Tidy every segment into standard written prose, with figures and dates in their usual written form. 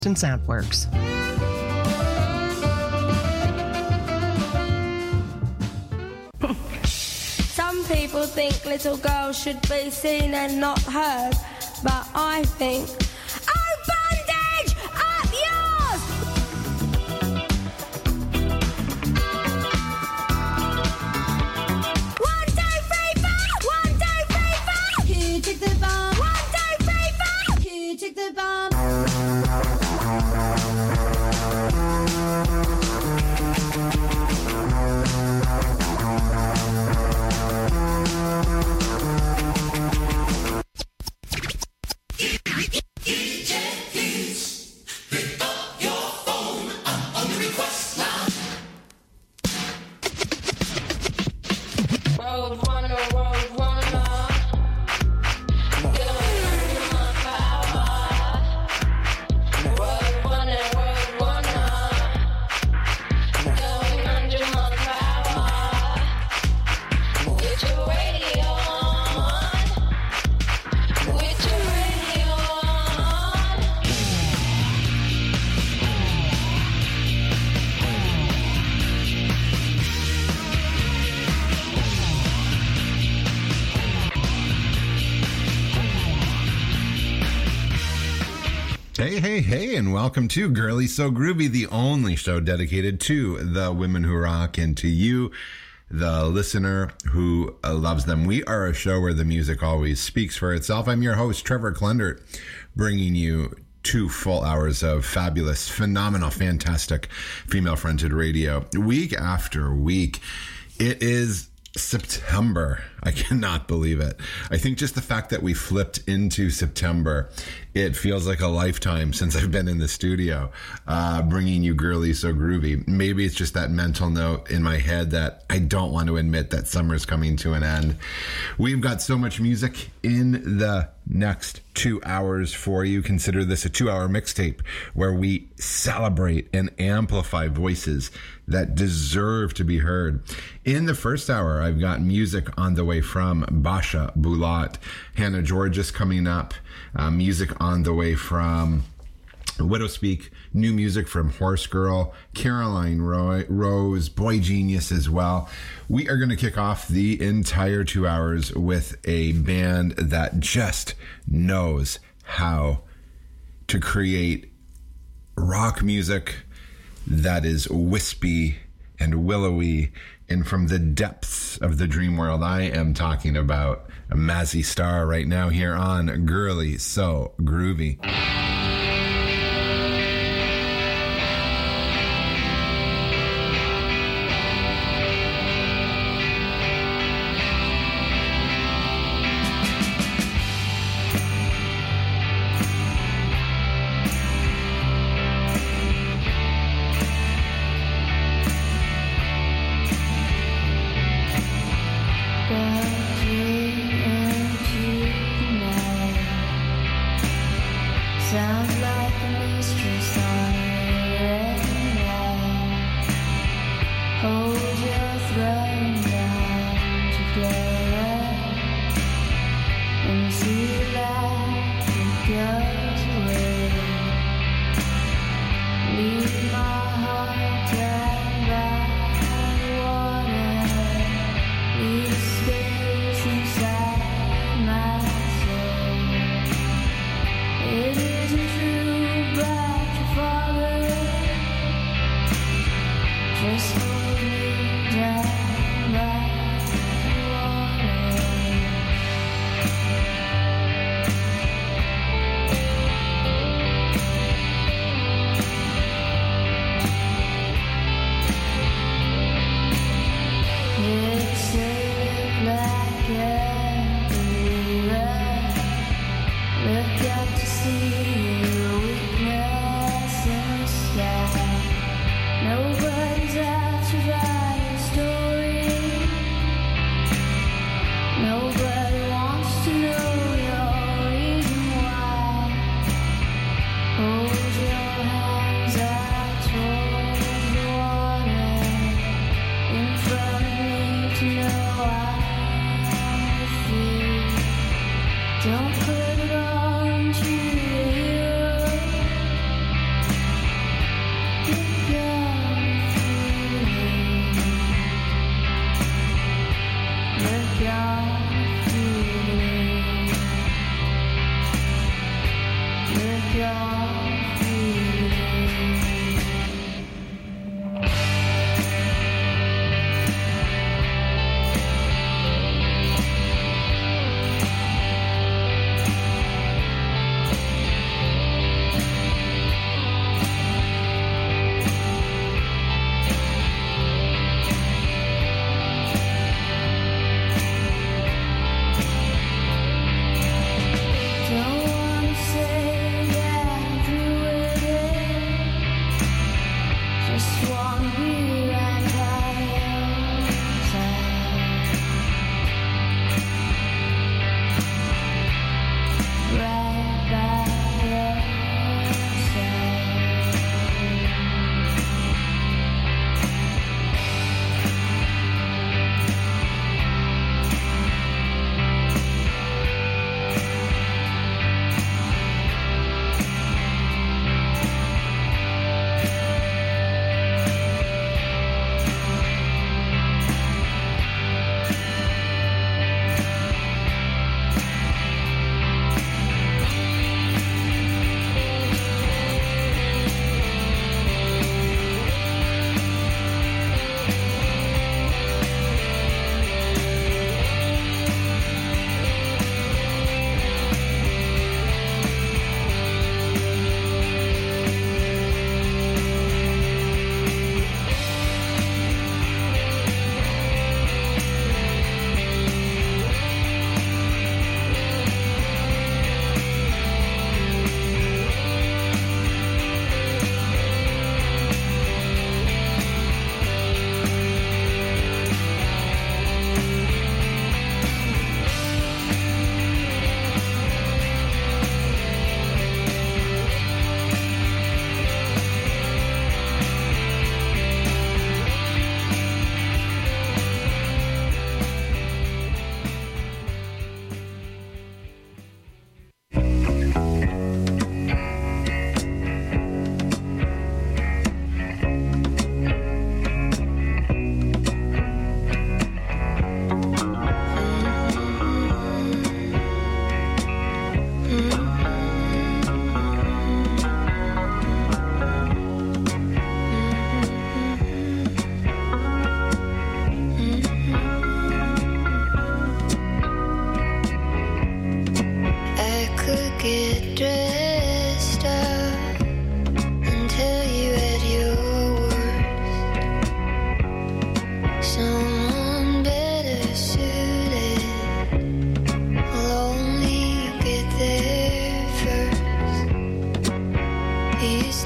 and Soundworks. Some people think little girls should be seen and not heard, but I think, oh, bondage, up yours! 1, 2, 3, 4! 1, 2, 3, 4! Who took the bomb? 1, 2, 3, 4! Who took the bomb? Hey, and welcome to Girly So Groovy, the only show dedicated to the women who rock and to you, the listener who loves them. We are a show where the music always speaks for itself. I'm your host, Trevor Klendert, bringing you 2 full hours of fabulous, phenomenal, fantastic female-fronted radio. Week after week, it is September. I cannot believe it. I think just the fact that we flipped into September, it feels like a lifetime since I've been in the studio, bringing you Girly So Groovy. Maybe it's just that mental note in my head that I don't want to admit that summer's coming to an end. We've got so much music in the next 2 hours for you. Consider this a 2-hour mixtape where we celebrate and amplify voices that deserve to be heard. In the first hour, I've got music on the way from Basha Bulat, Hannah Georges coming up, music on the way from Widow Speak, new music from Horse Girl, Caroline Rose, Boy Genius as well. We are going to kick off the entire 2 hours with a band that just knows how to create rock music that is wispy and willowy and from the depths of the dream world. I am talking about Mazzy Star right now here on Girly So Groovy. So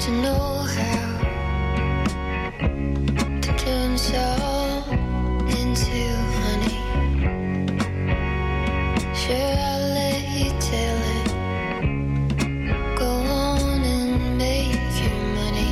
to know how to turn salt into honey. Sure, I'll let you tell it. Go on and make your money.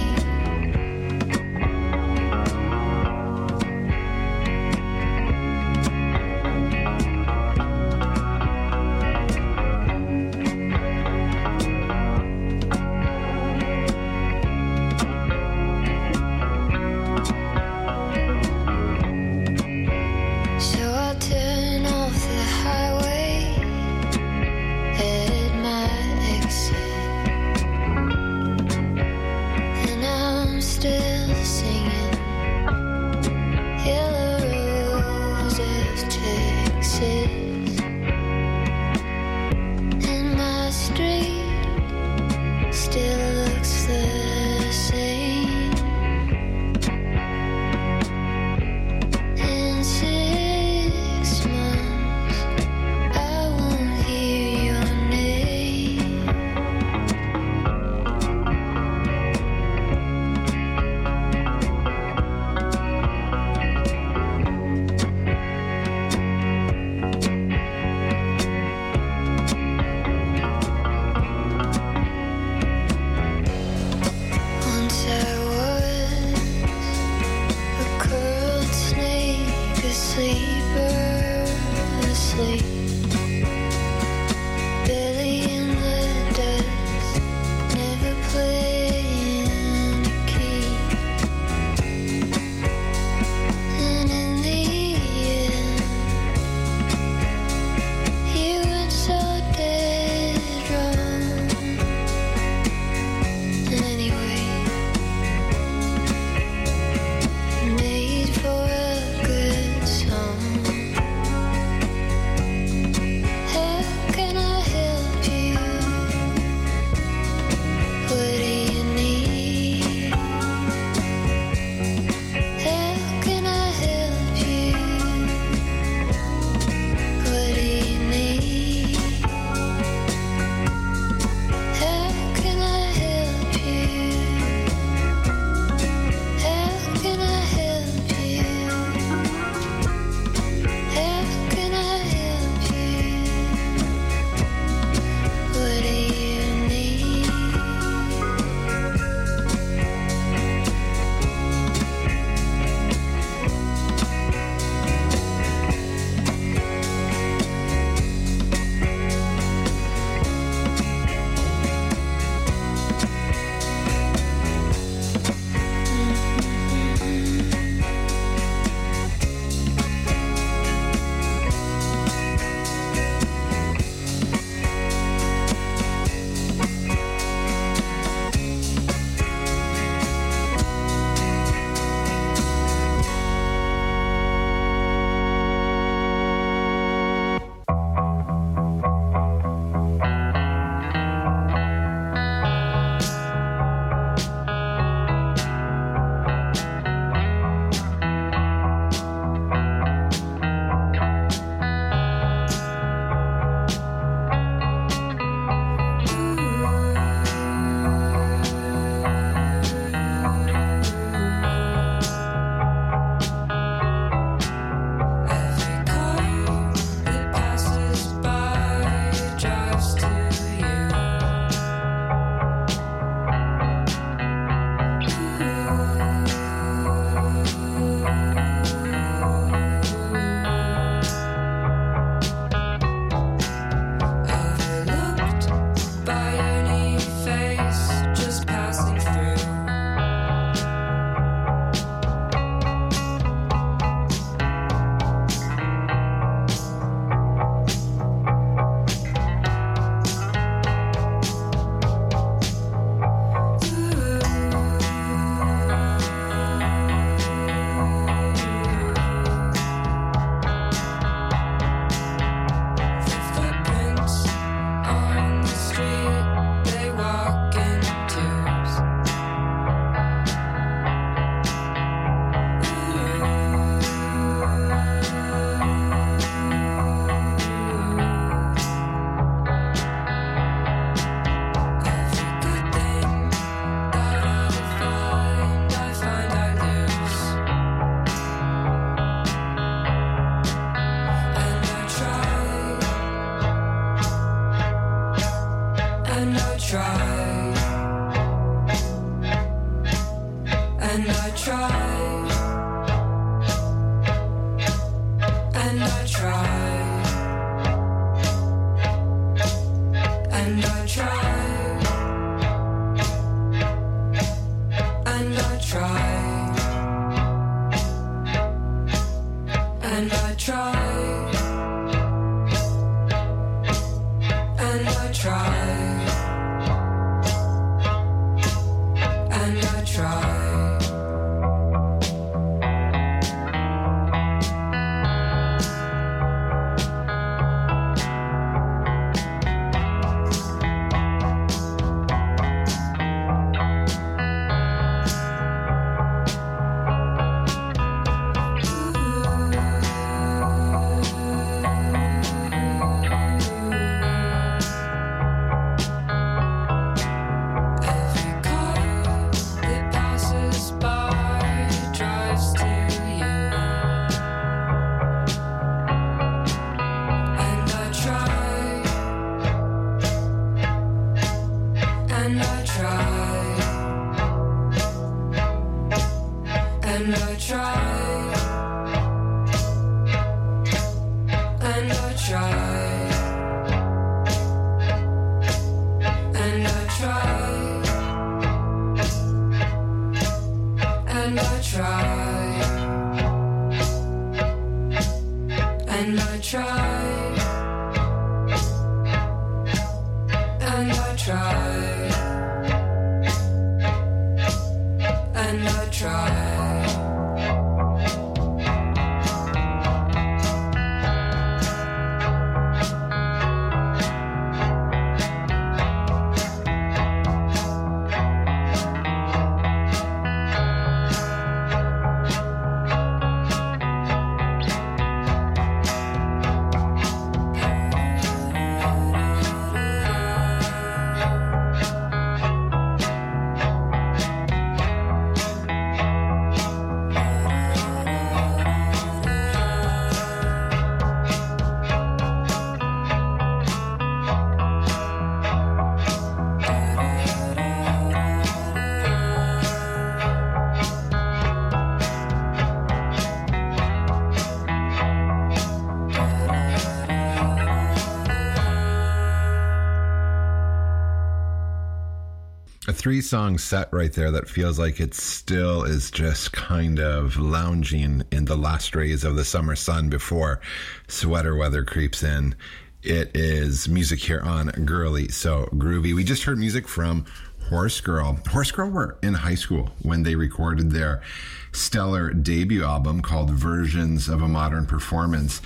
A 3-song set right there that feels like it still is just kind of lounging in the last rays of the summer sun before sweater weather creeps in. It is music here on Girly So Groovy. We just heard music from Horse Girl. Horse Girl were in high school when they recorded their stellar debut album called Versions of a Modern Performance.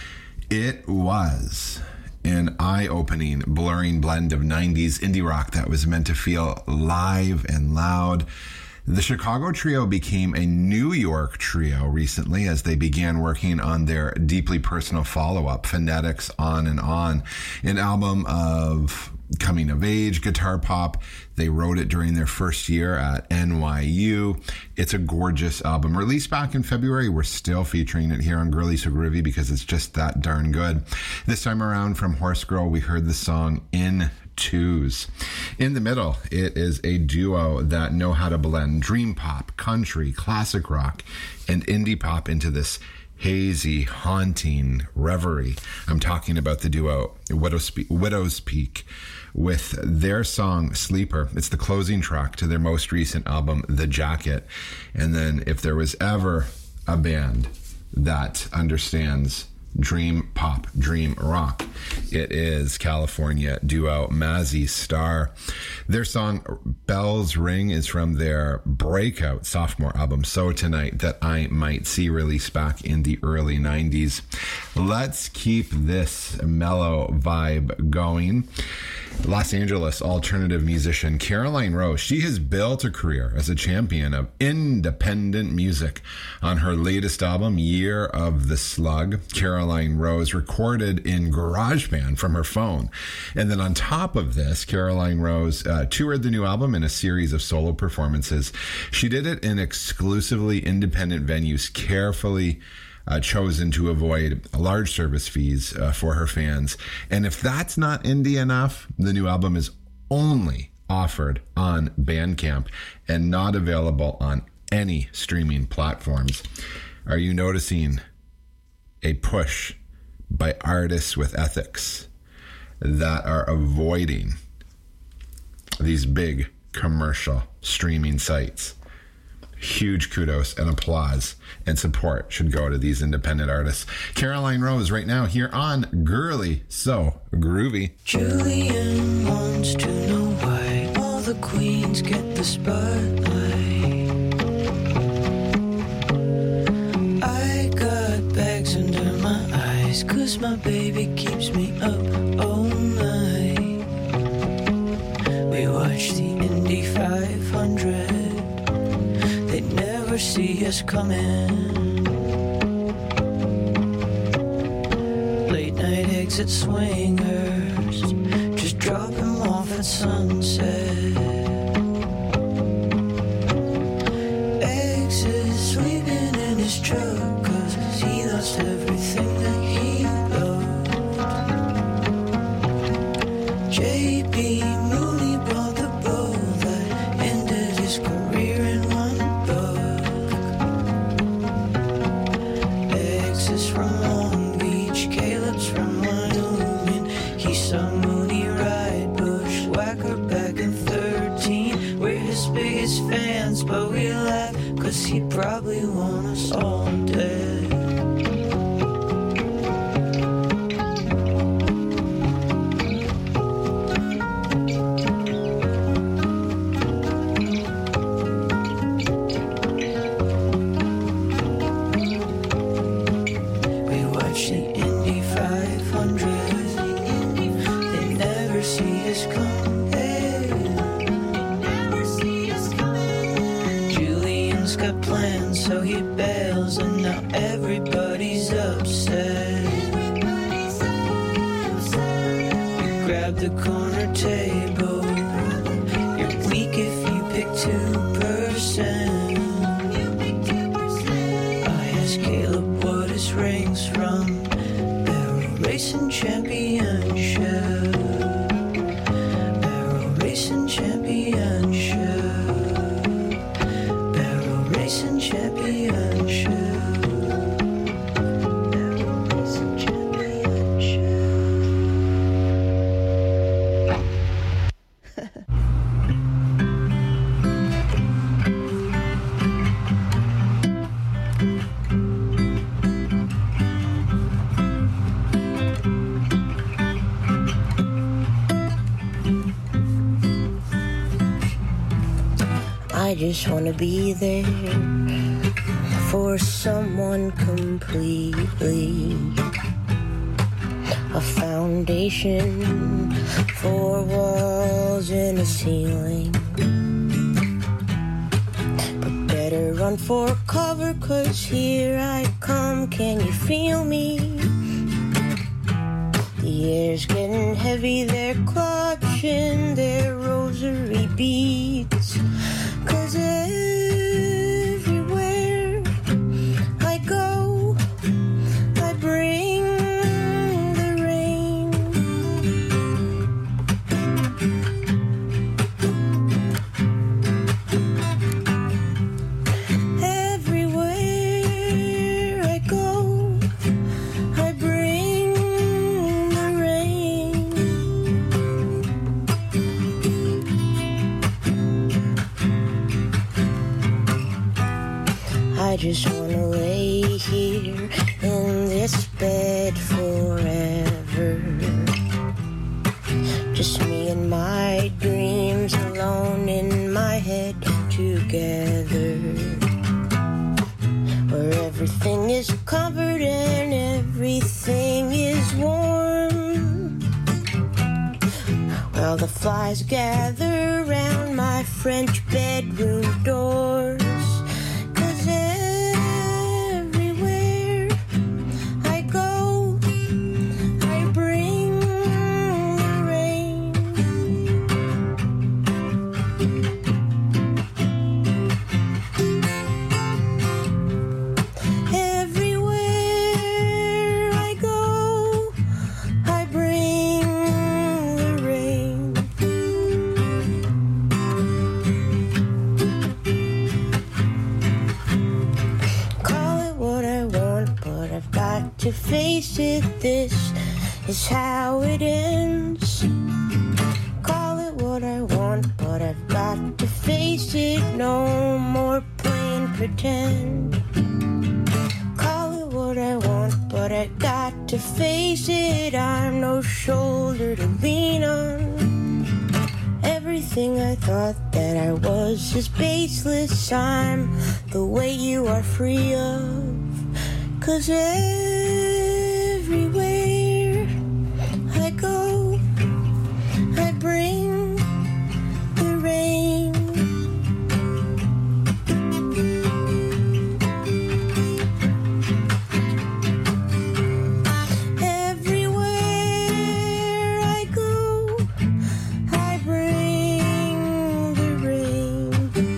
It was an eye-opening, blurring blend of 90s indie rock that was meant to feel live and loud. The Chicago trio became a New York trio recently as they began working on their deeply personal follow-up, Phonetics On and On, an album of coming of age guitar pop. They wrote it during their first year at NYU. It's a gorgeous album. Released back in February, we're still featuring it here on Girly So Groovy because it's just that darn good. This time around from Horse Girl, we heard the song In Twos. In the middle, it is a duo that know how to blend dream pop, country, classic rock, and indie pop into this hazy, haunting reverie. I'm talking about the duo Widow's Peak with their song Sleeper. It's the closing track to their most recent album, The Jacket. And then if there was ever a band that understands dream pop, dream rock, it is California duo Mazzy Star. Their song Bells Ring is from their breakout sophomore album So Tonight That I Might See, released back in the early 90s. Let's keep this mellow vibe going. Los Angeles alternative musician Caroline Rose, she has built a career as a champion of independent music. On her latest album, Year of the Slug, Caroline Rose recorded in GarageBand from her phone. And then on top of this, Caroline Rose toured the new album in a series of solo performances. She did it in exclusively independent venues, carefully chosen to avoid large service fees for her fans. And if that's not indie enough, the new album is only offered on Bandcamp and not available on any streaming platforms. Are you noticing a push by artists with ethics that are avoiding these big commercial streaming sites? Huge kudos and applause and support should go to these independent artists. Caroline Rose right now here on Girly So Groovy. Julian wants to know why all the queens get the spotlight. I got bags under my eyes 'cause my baby keeps me up all night. We watch the Indy 500. They never see us coming. Late night exit swingers, just drop him off at sunset. Exit sleeping in his truck 'cause he lost everything that he loved. J.B. Mooney brought the bow that ended his career in one book. Exes from Long Beach, Caleb's from Wyoming. He saw Mooney ride Bushwhacker back in 13. We're his biggest fans, but we laugh 'cause he probably want us all dead. We watch the Indy 500. They never see us coming. Julian's got plans, so he bails, and now everybody's upset. We grab the corner table. You're weak if you pick 2%. I asked Caleb what his rings from. Barrel Racing Championship. Barrel Racing Championship. Barrel Racing Championship. Barrel Racing Championship. I just wanna be there for someone completely. A foundation, 4 walls and a ceiling. But better run for cover, 'cause here I come, can you feel me? The air's getting heavy, they're clutching their rosary beads. 'Cause everywhere I go, I bring the rain. Everywhere I go, I bring the rain. I just wanna lay here in this bed forever. Just me and my dreams alone in my head together. Where everything is covered and everything is warm. While the flies gather round my French bedroom doors. 'Cause everywhere I go, I bring the rain. Everywhere I go, I bring the rain. to face it, this is how it ends. Call it what I want, but I've got to face it. No more playing pretend. Call it what I want, but I got to face it. I'm no shoulder to lean on. Everything I thought that I was is baseless. I'm the way you are free of. 'Cause everywhere I go, I bring the rain. Everywhere I go, I bring the rain.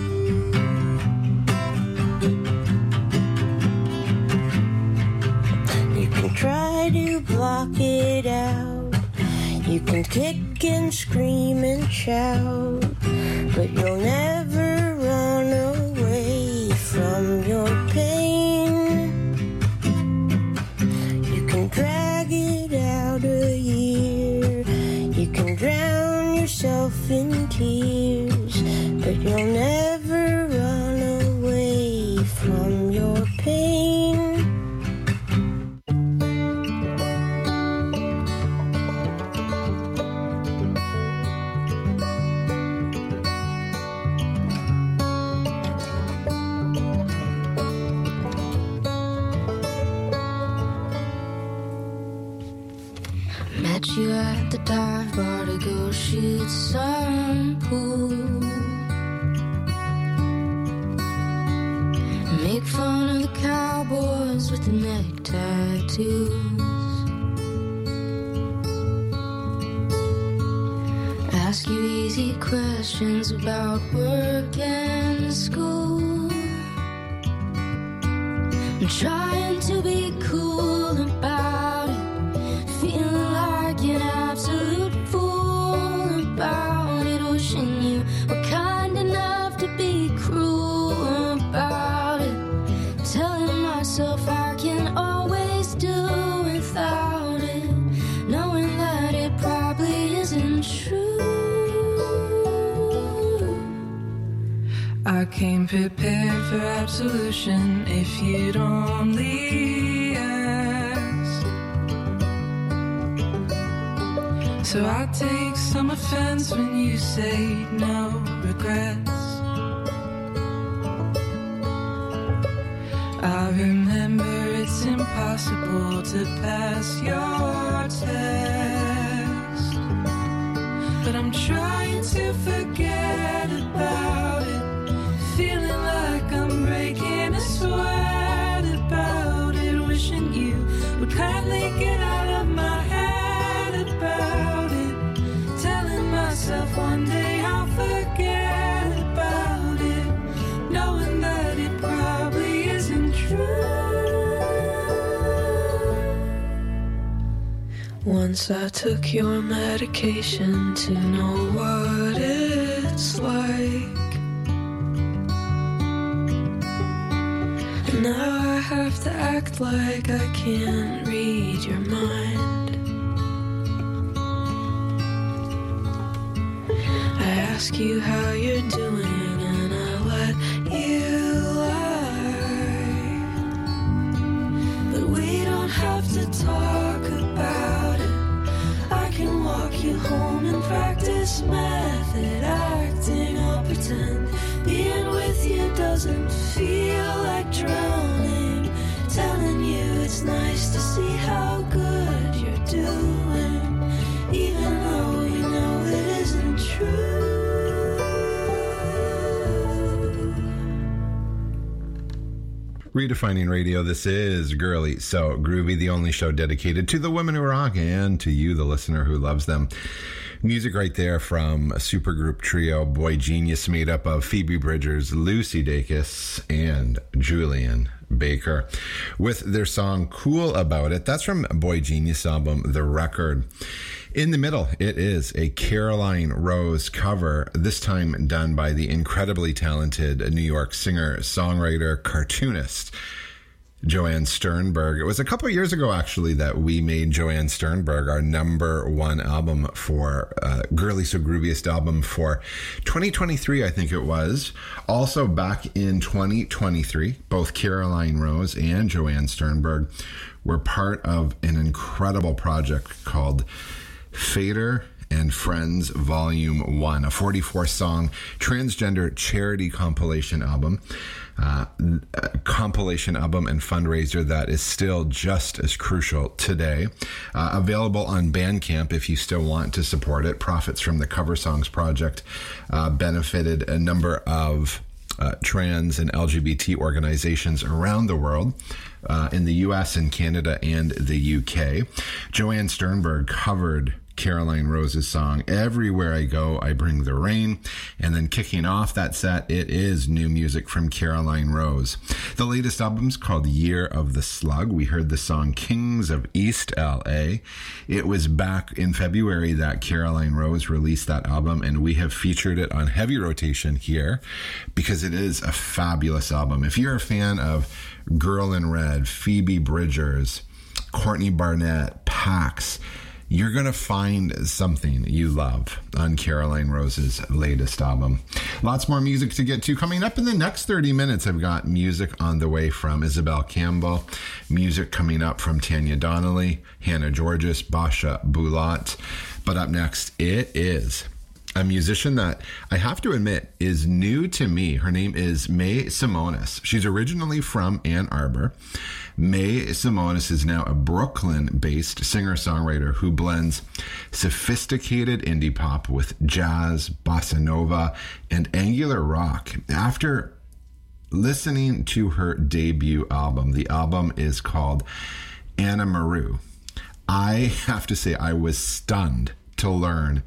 You can try to block it out. You can kick and scream and shout, but you'll never run away from your pain. You can drag it out a year, you can drown yourself in tears, but you'll never run away from your pain. Met you at the dive bar to go shoot some pool. Make fun of the cowboys with the neck tattoos. Ask you easy questions about work and school. I'm trying to be cool about it, feeling like an absolute fool about it, wishing you were kind enough to be cruel about it, telling myself I can always do without it, knowing that it probably isn't true. I came prepared for absolution if you'd only ask. So I take some offense when you say no regrets. I remember it's impossible to pass your test, but I'm trying to forget about it, feeling like I'm breaking a sweat about it, wishing you would kindly get out of my head about it, telling myself one day I'll forget about it, knowing that it probably isn't true. Once I took your medication to know what it's like, and now I have to act like I can't read your mind. I ask you how you're doing and I let you lie, but we don't have to talk about it. I can walk you home and practice method acting. I'll pretend being with you doesn't feel like drowning, telling you it's nice to see how good you're doing, even though you know it isn't true. Redefining Radio, this is Girly So Groovy, the only show dedicated to the women who rock and to you, the listener who loves them. Music right there from a supergroup trio, Boy Genius, made up of Phoebe Bridgers, Lucy Dacus, and Julian Baker, with their song Cool About It. That's from Boy Genius album, The Record. In the middle, it is a Caroline Rose cover, this time done by the incredibly talented New York singer, songwriter, cartoonist, Joanne Sternberg. It was a couple of years ago, actually, that we made Joanne Sternberg our number one album for Girly So Grooviest album for 2023, I think it was. Also, back in 2023, both Caroline Rose and Joanne Sternberg were part of an incredible project called Fader and Friends Volume 1, a 44-song transgender charity compilation album. Compilation album and fundraiser that is still just as crucial today. Available on Bandcamp if you still want to support it. Profits from the Cover Songs Project benefited a number of trans and LGBT organizations around the world, in the US and Canada and the UK. Joanne Sternberg covered Caroline Rose's song Everywhere I Go, I Bring the Rain. And then kicking off that set, it is new music from Caroline Rose. The latest album's called Year of the Slug. We heard the song Kings of East LA. It was back in February that Caroline Rose released that album, and we have featured it on heavy rotation here because it is a fabulous album. If you're a fan of Girl in Red, Phoebe Bridgers, Courtney Barnett, Pax, you're going to find something you love on Caroline Rose's latest album. Lots more music to get to. Coming up in the next 30 minutes, I've got music on the way from Isabel Campbell, music coming up from Tanya Donnelly, Hannah Georges, Basha Bulat. But up next, it is a musician that I have to admit is new to me. Her name is May Simonis. She's originally from Ann Arbor. May Simonis is now a Brooklyn-based singer-songwriter who blends sophisticated indie pop with jazz, bossa nova, and angular rock. After listening to her debut album, the album is called Anna Maru. I have to say I was stunned to learn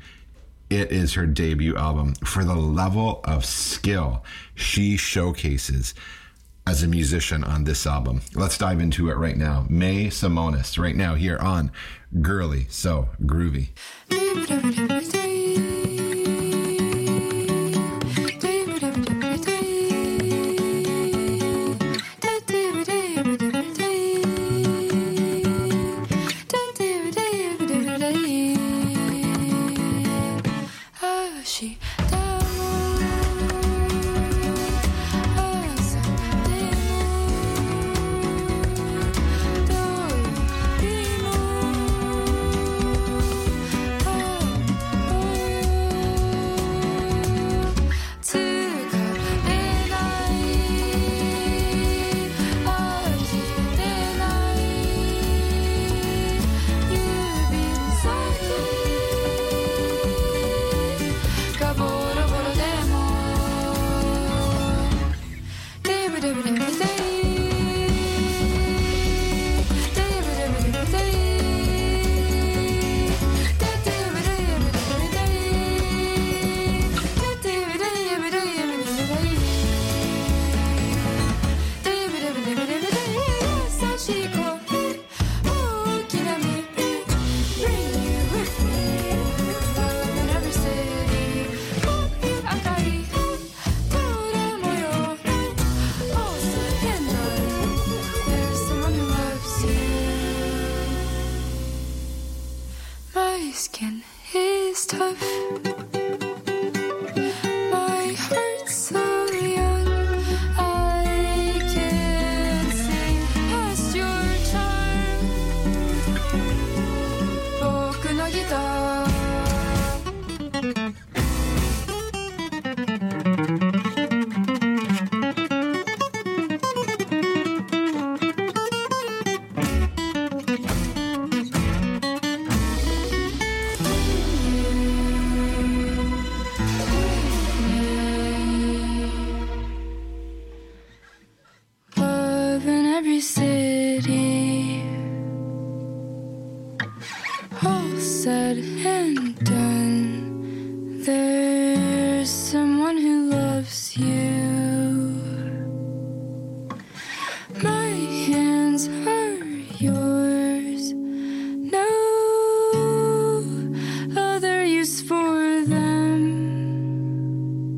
it is her debut album for the level of skill she showcases as a musician on this album. Let's dive into it right now. May Simonis, right now here on Girly So Groovy.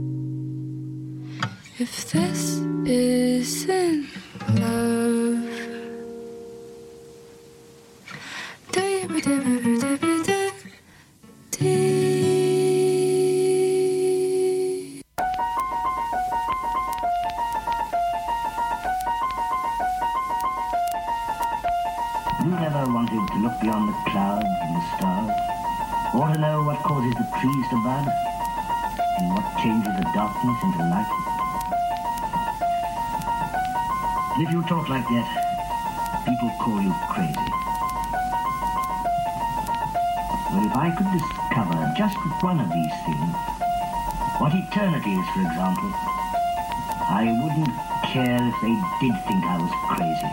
If this isn't love, You never wanted to look beyond the clouds and the stars, or to know what causes the trees to bud, and what changes the darkness into light. And if you talk like that, people call you crazy. Well, if I could discover just one of these things, what eternity is, for example, I wouldn't care if they did think I was crazy.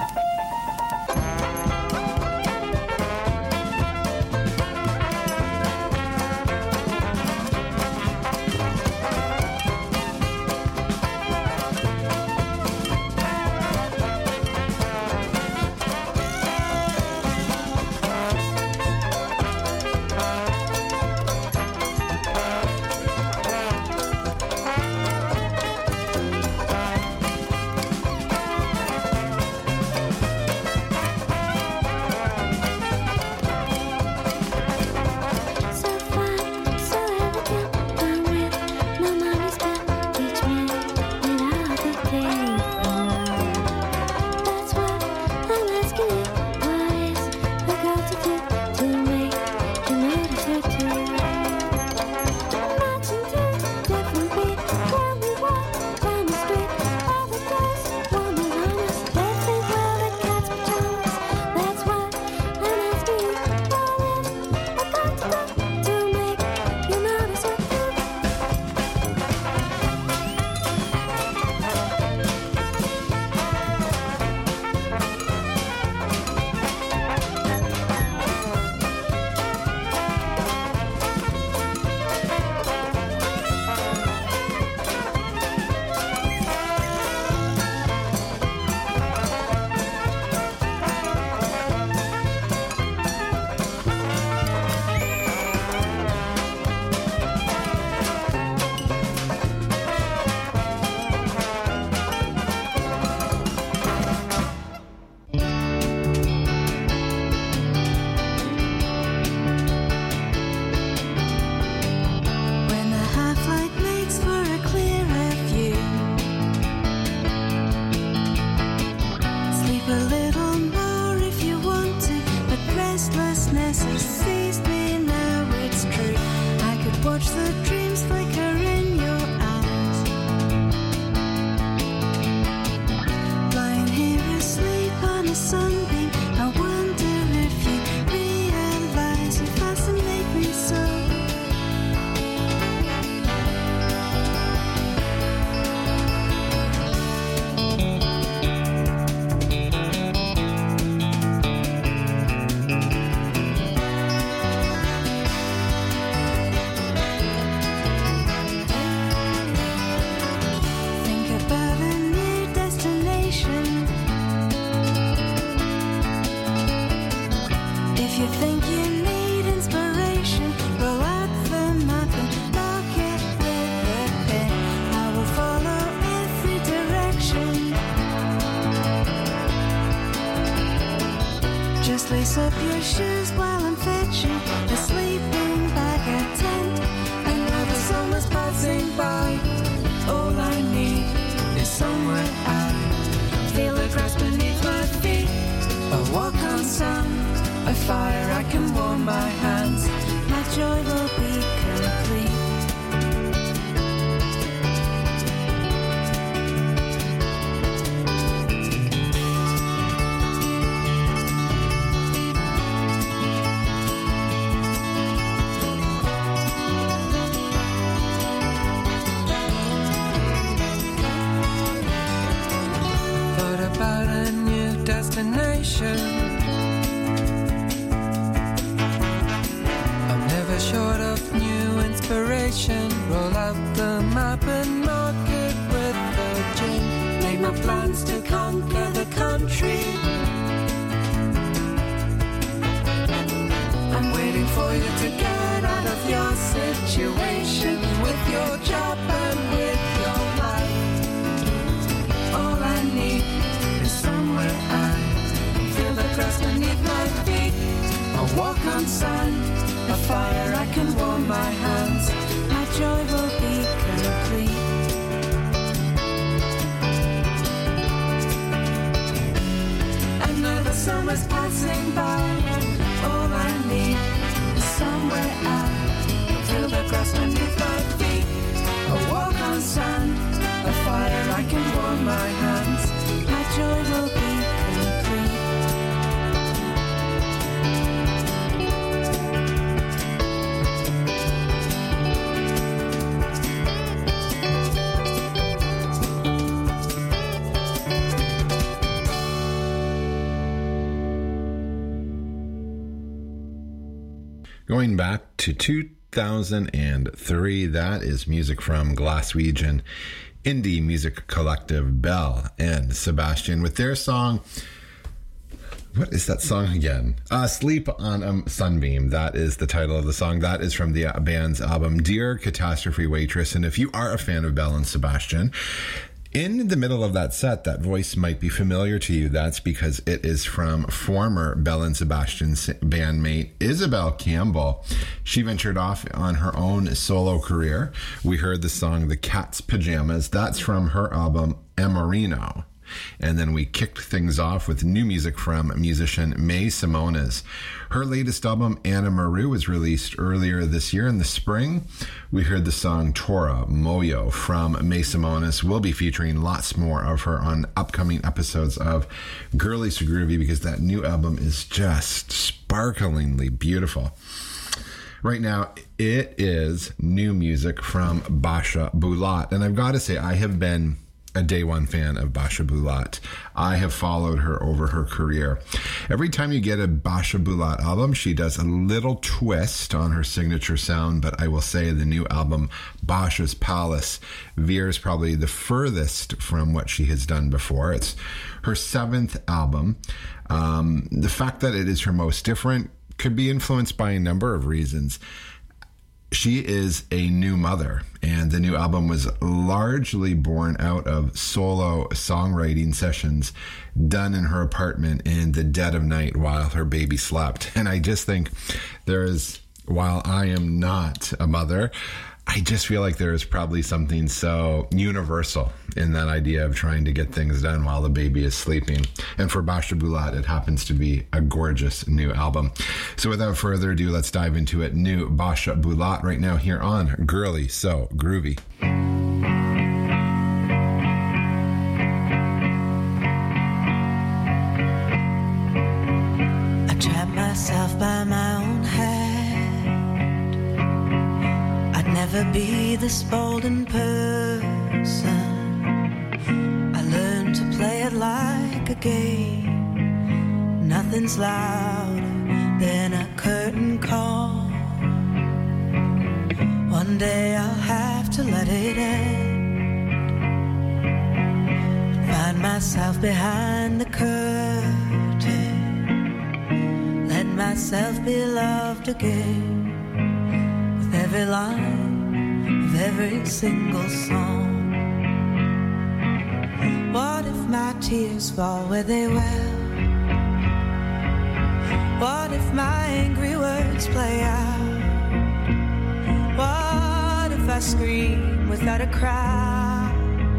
Lace up your shoes while I'm fetching a sleeping bag at tent. Another summer's passing by. All I need is somewhere I feel the grass beneath my feet. A walk on sun, a fire I can warm my hands. My joy will be complete. About a new destination. I'm never sure summer's passing by. All I need is somewhere out. Feel the grass beneath my feet. A walk on sand, a fire I can warm my hands. My joy will be complete. Going back to 2003, that is music from Glaswegian indie music collective Belle and Sebastian with their song. What is that song again? Sleep on a Sunbeam. That is the title of the song. That is from the band's album Dear Catastrophe Waitress. And if you are a fan of Belle and Sebastian, in the middle of that set, that voice might be familiar to you. That's because it is from former Belle and Sebastian's bandmate Isabel Campbell. She ventured off on her own solo career. We heard the song The Cat's Pajamas. That's from her album Amorino. And then we kicked things off with new music from musician May Simones. Her latest album, Anna Maru, was released earlier this year in the spring. We heard the song Tora Moyo from May Simones. We'll be featuring lots more of her on upcoming episodes of Girly So Groovy because that new album is just sparklingly beautiful. Right now, it is new music from Basha Bulat. And I've got to say, I have been a day one fan of Basha Bulat. I have followed her over her career. Every time you get a Basha Bulat album, she does a little twist on her signature sound, but I will say the new album, Basha's Palace, veers probably the furthest from what she has done before. It's her 7th album. The fact that it is her most different could be influenced by a number of reasons. She is a new mother, and the new album was largely born out of solo songwriting sessions done in her apartment in the dead of night while her baby slept. And I just think while I am not a mother, I just feel like there is probably something so universal in that idea of trying to get things done while the baby is sleeping. And for Basha Bulat, it happens to be a gorgeous new album. So without further ado, let's dive into it. New Basha Bulat right now here on Girly So Groovy. I trapped myself by my own hand. Never be this bold in person. I learned to play it like a game. Nothing's louder than a curtain call. One day I'll have to let it end. Find myself behind the curtain. Let myself be loved again. With every line of every single song. What if my tears fall where they will? What if my angry words play out? What if I scream without a crowd?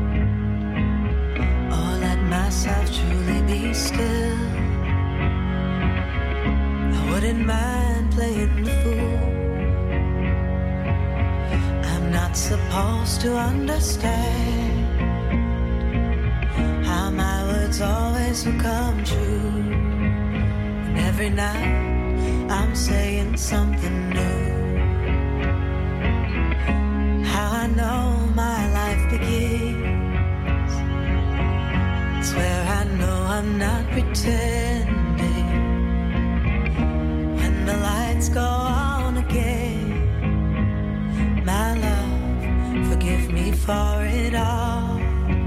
Or let myself truly be still? I wouldn't mind playing the fool. Not supposed to understand how my words always will come true. And every night I'm saying something new. How I know my life begins. It's where I know I'm not pretending. When the lights go on again, my love, forgive me for it all.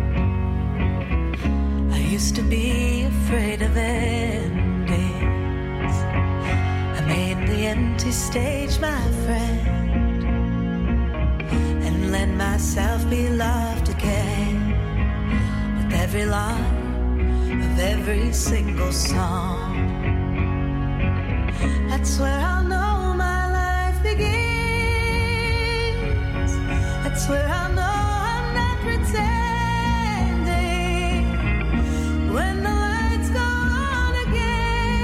I used to be afraid of endings. I made the empty stage my friend, and let myself be loved again. With every line of every single song. That's where I'll know my life begins. That's where I know I'm not pretending. When the lights go on again,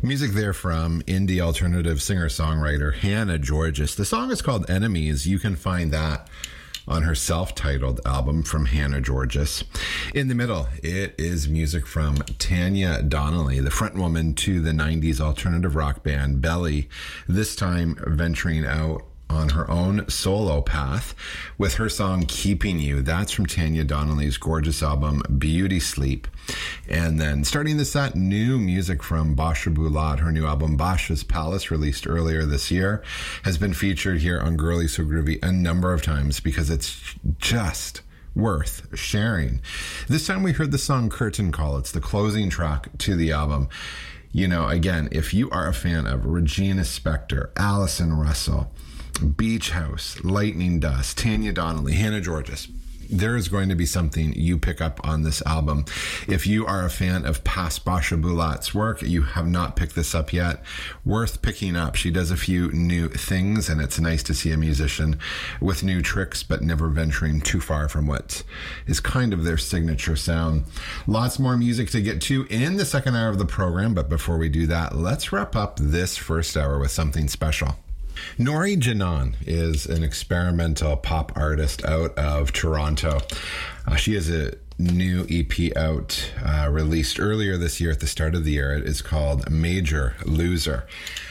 Music there from indie alternative singer-songwriter Hannah Georges. The song is called Enemies. You can find that on her self-titled album from Hannah Georges. In the middle, it is music from Tanya Donnelly, the frontwoman to the 90s alternative rock band Belly, this time venturing out on her own solo path with her song Keeping You. That's from Tanya Donnelly's gorgeous album Beauty Sleep. And then starting the set, new music from Basha Bulat. Her new album Basha's Palace, released earlier this year, has been featured here on Girly So Groovy a number of times because it's just worth sharing. This time we heard the song Curtain Call. It's the closing track to the album. You know, again, if you are a fan of Regina Spektor, Allison Russell, Beach House, Lightning Dust, Tanya Donnelly, Hannah Georges, there is going to be something you pick up on this album. If you are a fan of past Basha Bulat's work, you have not picked this up yet, worth picking up. She does a few new things, and it's nice to see a musician with new tricks, but never venturing too far from what is kind of their signature sound. Lots more music to get to in the second hour of the program, but before we do that, let's wrap up this first hour with something special. Nori Janan is an experimental pop artist out of Toronto. She has a new EP out, released earlier this year at the start of the year. It is called Major Loser.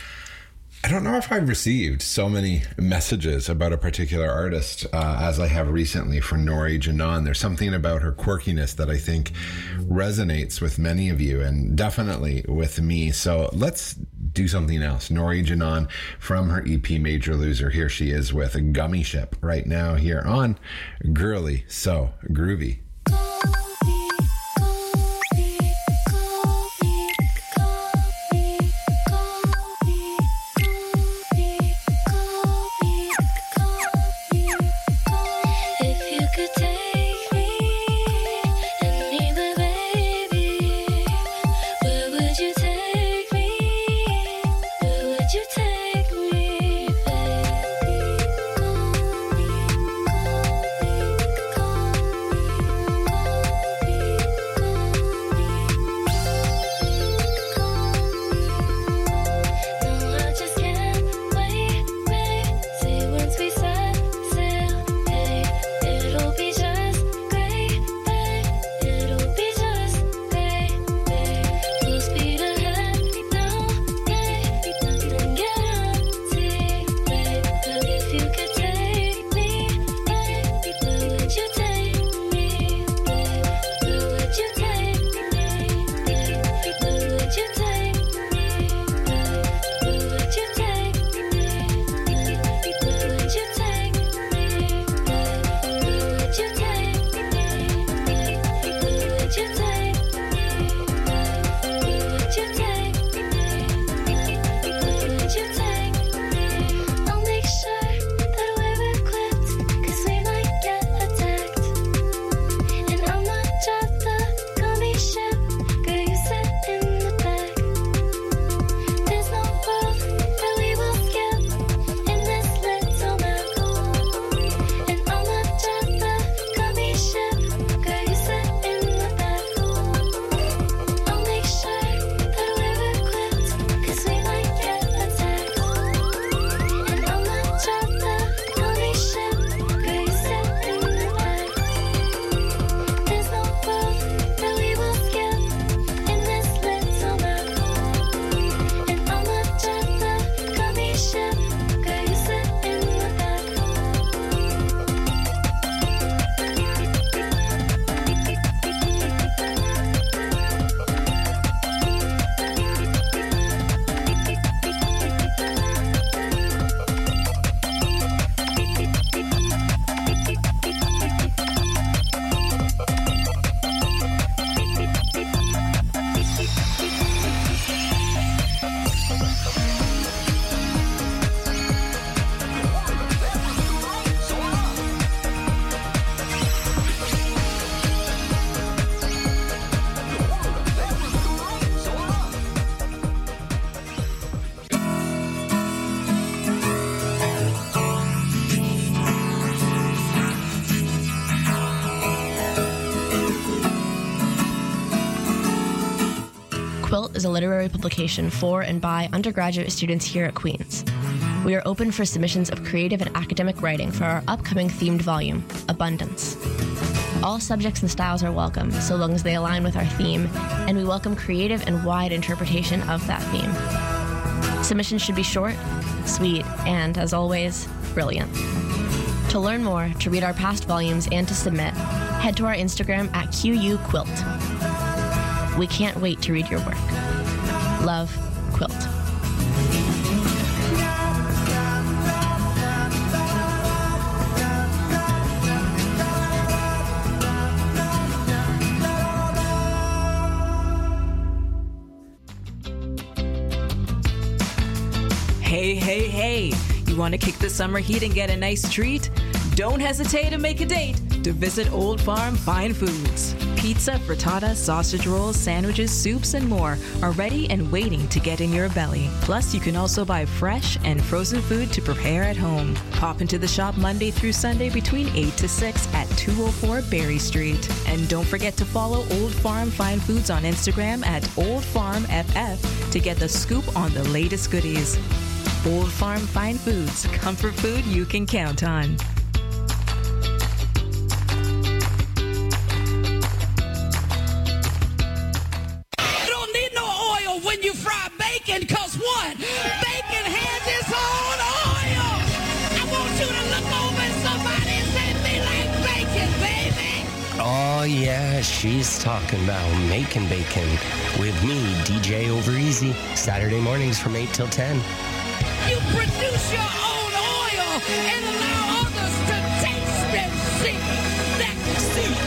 I don't know if I've received so many messages about a particular artist as I have recently for Nori Janan. There's something about her quirkiness that I think resonates with many of you and definitely with me. So let's do something else. Nori Janan from her EP Major Loser. Here she is with a Gummy Ship right now here on Girly So Groovy. Take me, Quilt is a literary publication for and by undergraduate students here at Queen's. We are open for submissions of creative and academic writing for our upcoming themed volume, Abundance. All subjects and styles are welcome, so long as they align with our theme, and we welcome creative and wide interpretation of that theme. Submissions should be short, sweet, and, as always, brilliant. To learn more, to read our past volumes, and to submit, head to our Instagram at QUQuilt. We can't wait to read your work. Love, Quilt. Hey, you want to kick the summer heat and get a nice treat? Don't hesitate to make a date to visit Old Farm Fine Foods. Pizza, frittata, sausage rolls, sandwiches, soups, and more are ready and waiting to get in your belly. Plus, you can also buy fresh and frozen food to prepare at home. Pop into the shop Monday through Sunday between 8 to 6 at 204 Berry Street. And don't forget to follow Old Farm Fine Foods on Instagram at OldFarmFF to get the scoop on the latest goodies. Old Farm Fine Foods, comfort food you can count on. You don't need no oil when you fry bacon, cause what? Bacon has its own oil. I want you to look over at somebody and say, "Me like bacon, baby." Oh yeah, she's talking about making bacon with me, DJ Over Easy, Saturday mornings from 8 till 10. You produce your own oil and allow others to taste and see that.